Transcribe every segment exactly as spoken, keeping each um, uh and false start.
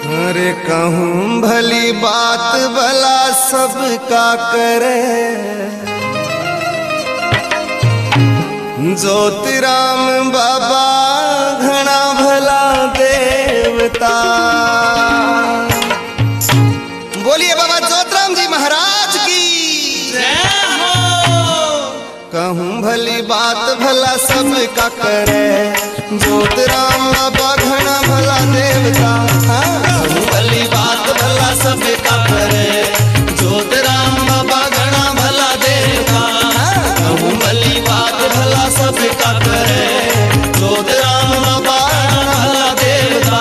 अरे कहूँ भली बात भला सबका करे, ज्योतिराम बाबा घना भला देवता। बोलिए बाबा ज्योतिराम जी महाराज की जय हो। कहूँ भली बात भला सबका करे, ज्योतिराम बाबा घना भला देवता। कहूँ भली बात भला सबका करे, ज्योतिराम बाबा घना भला देवता। कहूँ भली बात भला सबका करे, ज्योतिराम बाबा घना भला देवता।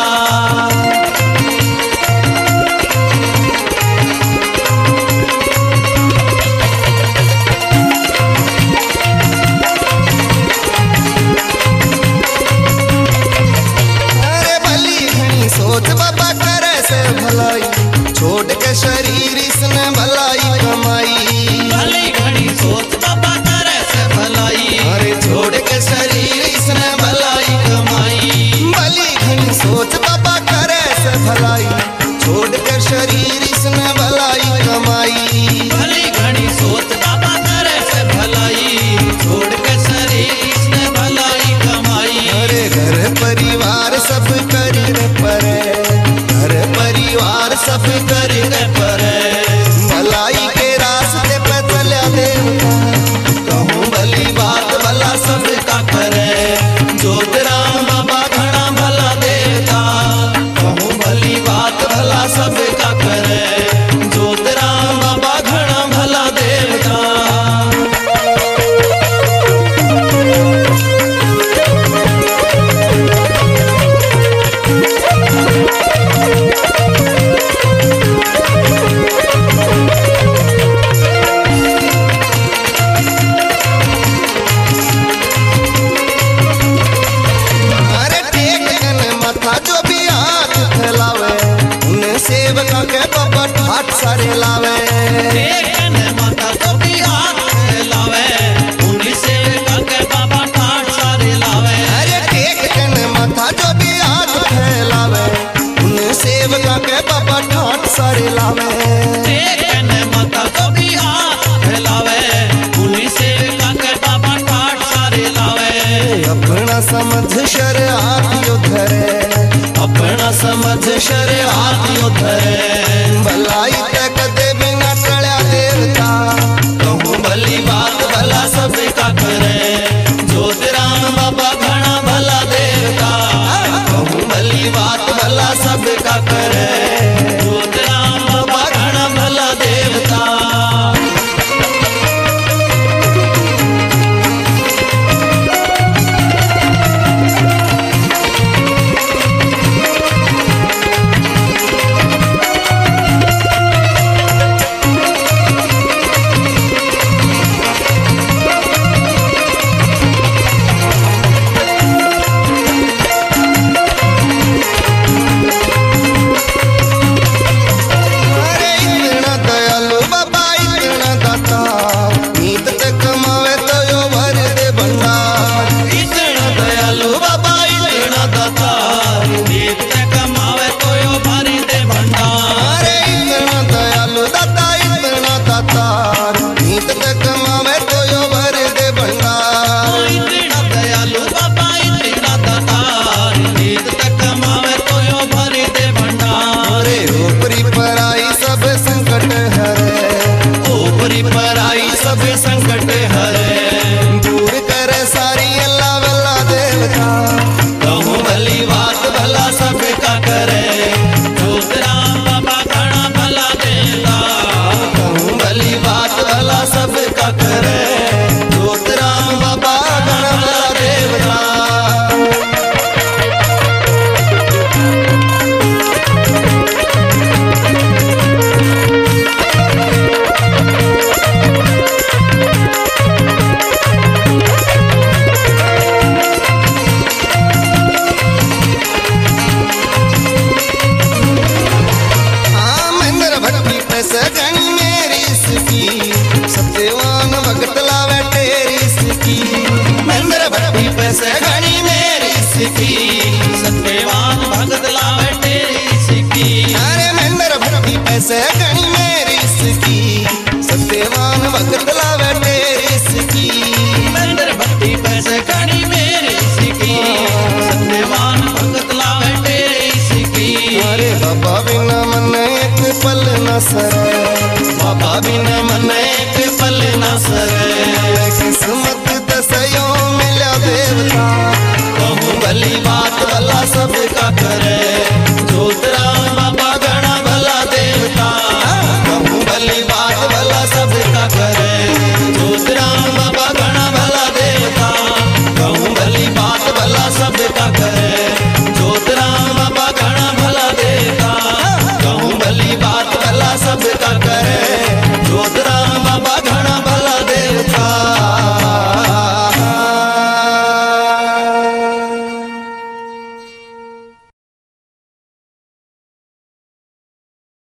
सोच बाबा करे से भलाई, छोड़ के शरीर इसने भलाई कमाई। भली घड़ी सोच बाबा करे से भलाई, अरे छोड़ के शरीर इसने भलाई कमाई। भली घड़ी सोच बाबा करे से भलाई, छोड़ के शरीर इसने भलाई कमाई। भली घड़ी सोच बाबा करे से भलाई, छोड़ के शरीर इसने भलाई कमाई। अरे घर परिवार सब कर परे, घर परिवार सब कर परे, भलाई के रास्ते पे चला देवता। कहूँ भली बात भला सबका करे, ज्योतिराम बाबा घना भला देवता। कहूँ भली बात भला सबका करे, ज्योतिराम बाबा घना भला देवता। सेवका के बाबा ठाट सारे लावे, माता तो भी हाथ लावे, उन्हीं सेवका के बाबा ठाट सारे लावे। अरे टेक कन माथा जो भी हाथ फैलावे, उन्हीं सेवका के बाबा ठाट सारे लावे। टेक कन माथा तो भी हाथ फैलावे, उन्हीं सेवका के बाबा ठाट सारे लावे। अपना समझ शरीआत यो धरे, अपना समझ शरीआत यो धरे, भलाई तक दे बिना टळ्या देवता। कहूँ भली बात भला सबका करे, ज्योतिराम बाबा घना भला देवता। कहूँ भली बात भला सबका करे, ज्योतिराम बाबा घना भला देवता। से घणी